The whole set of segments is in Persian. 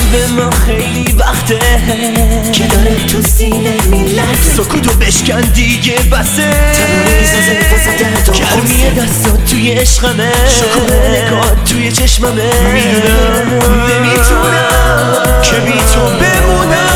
قلب ما خیلی وقته که داره تو سینه میلرزه، سکوتو بشکن دیگه بسه، گرمی دستات توی عشقمه، شکوه نگاه توی چشممه، میدونم نمیتونم که بی تو بمونم.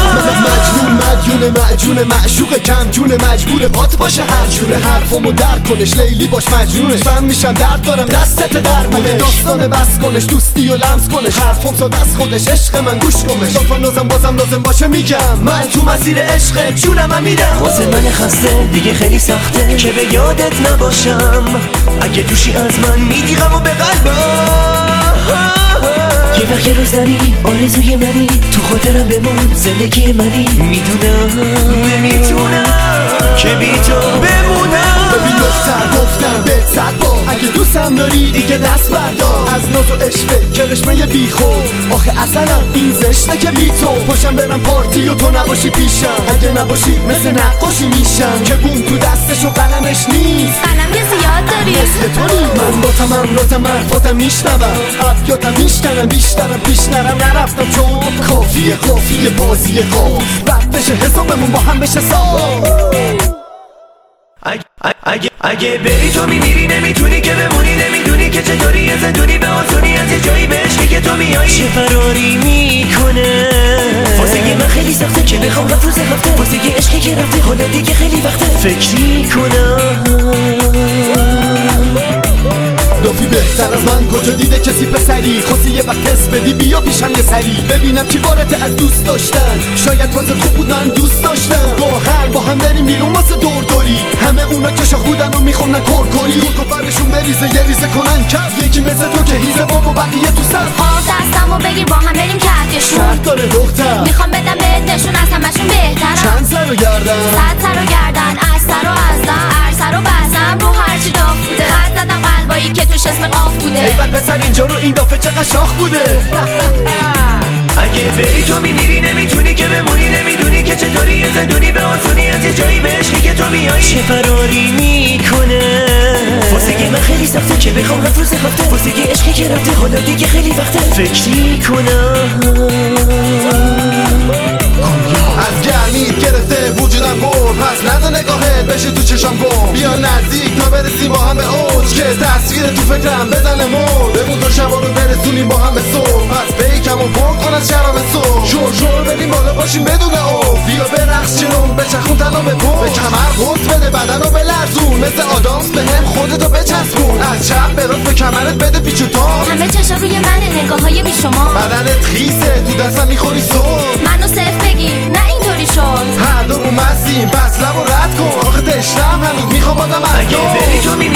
مجنون معشوق کم جون مجبور پات باشه هر جوره، حرفمو درک کنش لیلی باش مجنونش، من میشم درد دارم دستت در مونه، داستان بس کنش دوستی و لمس کنش، حرفم ساده از خودش عشق من گوش کنش، لطفا نازم بازم لازم باشه میگم من تو مسیر عشق جونم میدم. واسه من خسته دیگه خیلی سخته که به یادت نباشم، اگه دوشی از من میدیغم و به قلبم، یه وقت یه روز نری آرزوی منی، تو خاطرم بمون زندگی منی، میدونم نمیتونم که بی تو بمونم. ببین دختر گفتم بهت صد بار اگه دوستم داری دیگه دست بردار از ناز و عشقه که رشمه بی خود، آخه اصلا این زشته که بی تو پاشم برم پارتی و تو نباشی پیشم، اگه نباشی مثل نقاشی میشم که بوم تو دستش و قلمش نیست، قلم که زیاد داری مثل تو نیست. من با تمرفاتم میشنوم، ابیاتم میشکنم، بیشترم پیش نرم نرفتم چون کافیه بازی خواب، وقت بشه حسابمون با هم بشه صاف. اگه بری تو میمیری نمیتونی که بمونی، نمیدونی که چطوری یه زندونی به آسونی از یه جایی به عشقی که تو میایی چه فراری میکنه، واسه من خیلی سخته که بخوام رفت روز هفته، واسه عشقی که رفته حالا دیگه خیلی وقته فکر میکنم. لافی بهتر از من کجا دیده کسی پسری، خواستی یه وقت حس بدی بیا پیشم یه سری، ببینم کی وارده از دوست داشتن، شاید واسه خوب بود من دوست داشتم، با هم بریم بیرون واسه دوری، همه اونا که شاخودن و میخونن کرکری، دور برشون بریزه یه ریزه کنن کف، یکی مثل تو که هیزه بابا بقیه تو صف، دستمو بگیر با هم بریم کهکشون، شرط داره دختر میخوام بدم بهت نشون از همشون بهترم، چند سر و گردن 100 سر و گردن، از سر و از دم، سر و بزم رو هرچی داغ بوده، خط زدم قلبایی که توش اسم قاف بوده، ای بد پسر اینجا رو این دافعه چقدر شاخ بوده. اگه بری تو میمیری نمیتونی که بمونی، نمیدونی که چطوری یه زندونی به آسونی از یه جایی به عشقی که تو میایی چه فراری میکنه، واسه من خیلی سخته که بخوام رفت روز هفته، واسه عشقی که رفته حالا دیگه خیلی وقته فکر میکنم. از گرمی گرفته وجودم گم، پس نده نگاهت بشه تو چشم گم، بیا نزدیک تا برسیم با هم به اوج، که تصویر تو فکرم بزنه مود، بمون تا شبا رو برسونیم با هم به صبح، پس بیکم و پر کن از شرم صبح، شور بریم بالا باشیم بدون اوف، بیا برقص جنون بچخون تنو به پا، به کمر قوت بده بدن رو بلرزون، مثل آدامس به هم خودتو بچسبون، از چپ به راست به کمرت بده پیچ و تاب، همه چشا روی منه نگاههای بی شما، بدنت خیسه تو دستم میخوری صبح، منو صرف بگیر نه اینطوری شد، هر دو رو مسیم بس لب و رد کن، آخه تشنم هنوز میخوام بازم از اگه بری تو